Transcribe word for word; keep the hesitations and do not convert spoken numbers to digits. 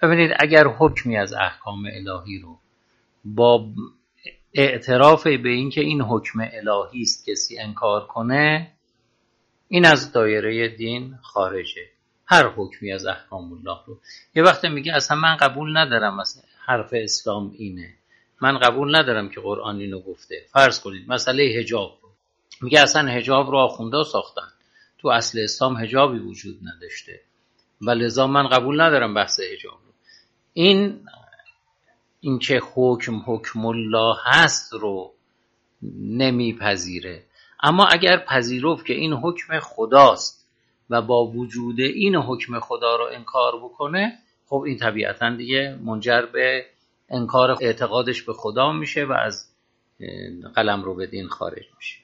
ببینید اگر حکمی از احکام الهی رو با اعتراف به اینکه این حکم الهی است کسی انکار کنه، این از دایره دین خارجه. هر حکمی از احکام الله رو یه وقت میگه اصلا من قبول ندارم، مثلا حرف اسلام اینه، من قبول ندارم که قرآن اینو گفته. فرض کنید مسئله حجاب رو میگه اصلا حجاب رو آخوندا ساختن، تو اصل اسلام حجابی وجود نداشته و لذا من قبول ندارم بحث حجاب رو. این این که حکم حکم الله هست رو نمیپذیره. اما اگر پذیرفت که این حکم خداست و با وجود این حکم خدا رو انکار بکنه، خب این طبیعتاً دیگه منجر به انکار اعتقادش به خدا میشه و از قلمرو به دین خارج میشه.